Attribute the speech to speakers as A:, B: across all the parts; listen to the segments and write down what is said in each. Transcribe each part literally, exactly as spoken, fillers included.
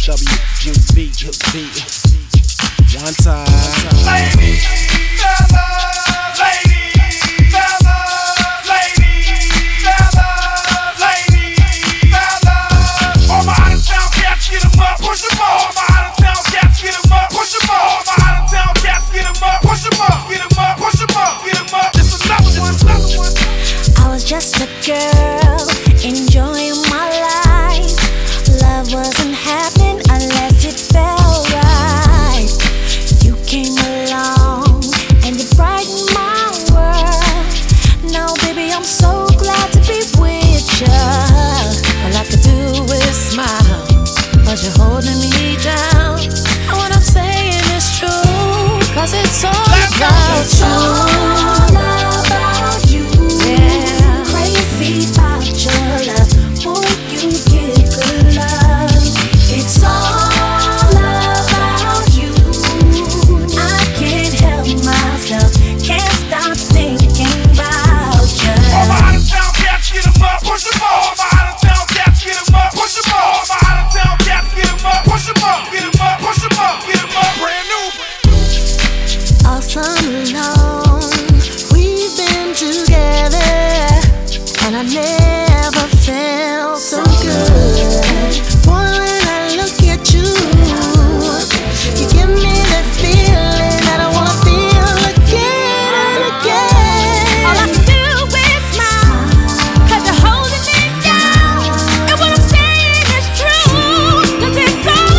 A: W U V, V. One time.
B: Lady, fellas, lady, fellas, lady, fellas, lady, fellas. All my out of town cats, get 'em up, push 'em up. All my out of town cats, get 'em up, push 'em up. All my out of town cats, get 'em up, push 'em up, get 'em up, push 'em up, get 'em up. This is another one, another one.
C: I was just a girl enjoying my life. Love wasn't happening unless it felt right. You came along and you brightened my world. Now, baby, I'm so glad to be with you. All I could do is smile, but you're holding me down. And what I'm saying is true, cause it's all
B: Let's go.
C: about
B: It's
C: you.
B: all
C: about you. Yeah. Crazy about your love. Boy, you give good love. It's all about you. I can't help myself. Can't stop thinking about you.
B: All my out of town cats, get 'em up, push 'em up. All my out of town cats, get 'em up, push 'em up. All my out of town cats, get 'em up, push 'em up, get 'em up, push 'em up, get 'em up. Brand new.
C: All summer long, we've been together, and I never felt so good. Boy, when I look at you, you give me that feeling that I wanna feel again and again. All I can do is smile, cause you're holding me down. And what I'm saying is true, cause it's all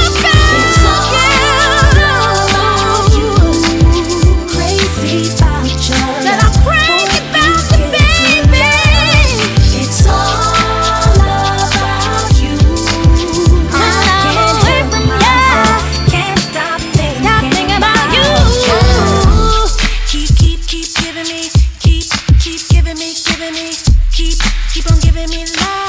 C: about you. Crazy about your love. That I'm crazy about you, baby. It's all about you. I can't help myself. Can't stop thinking about you. Keep, keep, keep giving me, keep, keep giving me, giving me, keep, keep on giving me love.